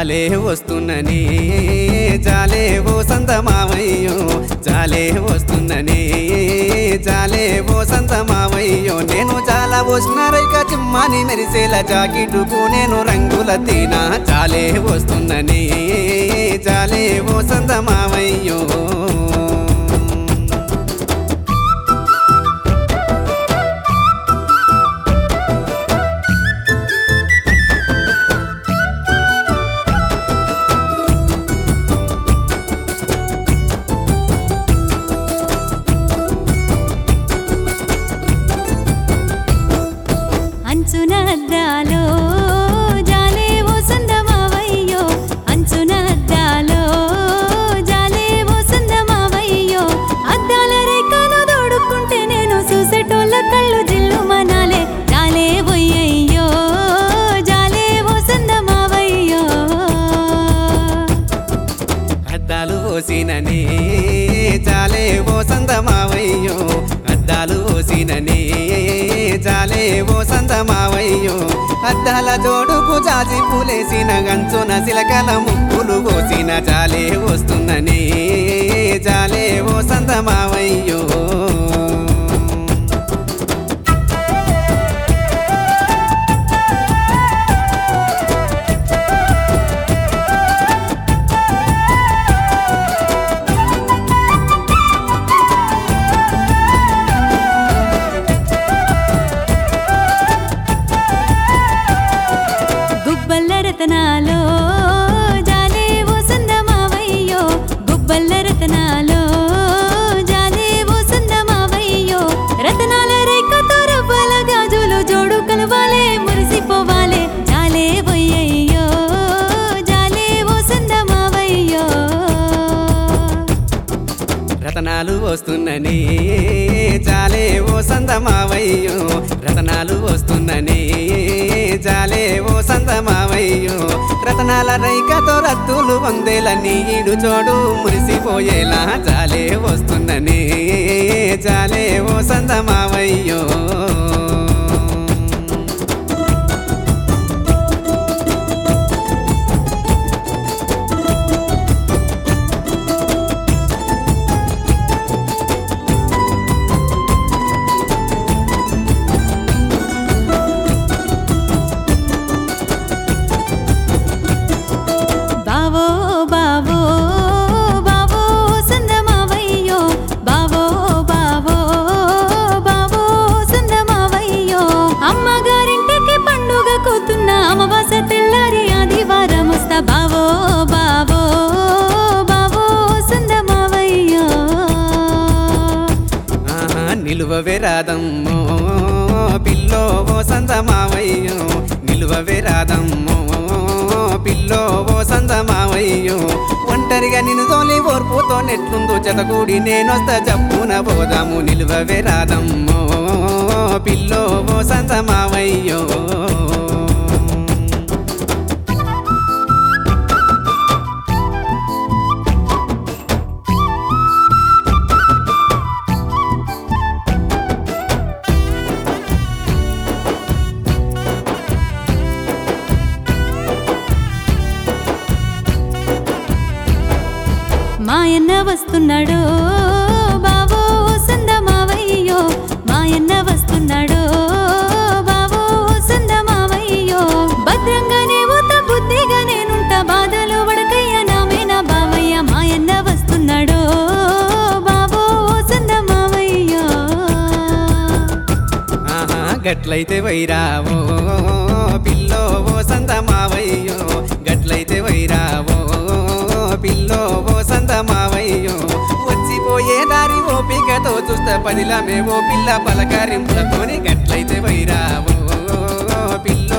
జాలే వస్తున్ననే జాలే ఓ సంత మావయ్యో జాలే వస్తున్ననే జాలే ఓ సంత మావయ్యో నేను చాలా పోసినారైక చిమ్మాని మెరిసేల జాకెట్టుకు నేను రంగుల తీనా జాలే వస్తున్ననే జాలే ఓ సంత మావయ్యో అంచున అద్దాలో జాలే ఓ సంత మావయ్యో అంచున అద్దాలో జాలే ఓ సంత మావయ్యో అద్దాల రేఖను దోడుకుంటే నేను చూసేటోళ్ళ కళ్ళు జిల్లు మనాలే జాలే పోయ్యయ్యో జాలే ఓ సంత మావయ్యో అద్దాలు పోసిననే జాలే ఓ సంత మావయ్యో అద్దాలు పోసిననే జాలే ఓ సంత మావయ్యో అద్దాల జోడుకు జాజి పూలేసిన గంచున సిలకల ముక్కులు కోసిన జాలే వస్తున్ననే జాలే ఓ సంత మావయ్యో గుబ్బల్ల రతనాలో జాలే ఓ సంత మావయ్యో గుబ్బల్ల రతనాలో జాలే ఓ సంత మావయ్యో రతనాల రేఖతో రవ్వల గాజులు జోడు కలవాలే మురిసిపోవాలే జాలే పోయ్యయ్యో జాలే ఓ సంత మావయ్యో రతనాలు వస్తున్ననే జాలే ఓ సంత మావయ్యో రతనాలు వస్తున్ననే జాలే ఓ సంత మావయ్యో రతనాల రైకతో రత్తులు వందేల నీడు చోడు మురిసిపోయేలా జాలే వస్తున్ననే జాలే ఓ సంత మావయ్యో బావో బావో బావో సంత మావయ్యో బావో బావో బావో సంత మావయ్యో అమ్మగారింటికి పండుగ కూతున్న అమావాస తెల్లారి ఆదివారం వస్తా బావో బావో బావో సంత మావయ్యో ఆహా నిలువవే రాదమ్మో పిల్లో ఓ సంత మావయ్యో నిలువవే రాదమ్మో పిల్లో ఓ సంత మావయ్యో ఒంటరిగా నిన్ను తోలి ఓర్పుతో నెట్లుందో జతకూడి నేనొస్తా జప్పున పోదాము నిలువవే రాదమ్మో పిల్లో ఓ సంత మావయ్యో మాయన్న వస్తున్నాడో బావో సంద మావయ్యో మాయన్న వస్తున్నాడో బావో సంద మావయ్యో భద్రంగానే ఊత బుద్ధిగా నేనుంటా బాధలు వడకయ్య నామేనా బావయ్య మాయన్న వస్తున్నాడో బావో సంద మావయ్యో ఆహా గట్లయితే వైరావో పిల్లో ఓ సంత మావయ్యో గట్లయితే వైరావో పిల్లో ఓ సంత మావయ్యో వచ్చిపోయే దారి ఓపికతో చూస్తా పదిలమే ఓ పిల్ల పలకరింపులతోని గట్లయితే వైరావో పిల్లో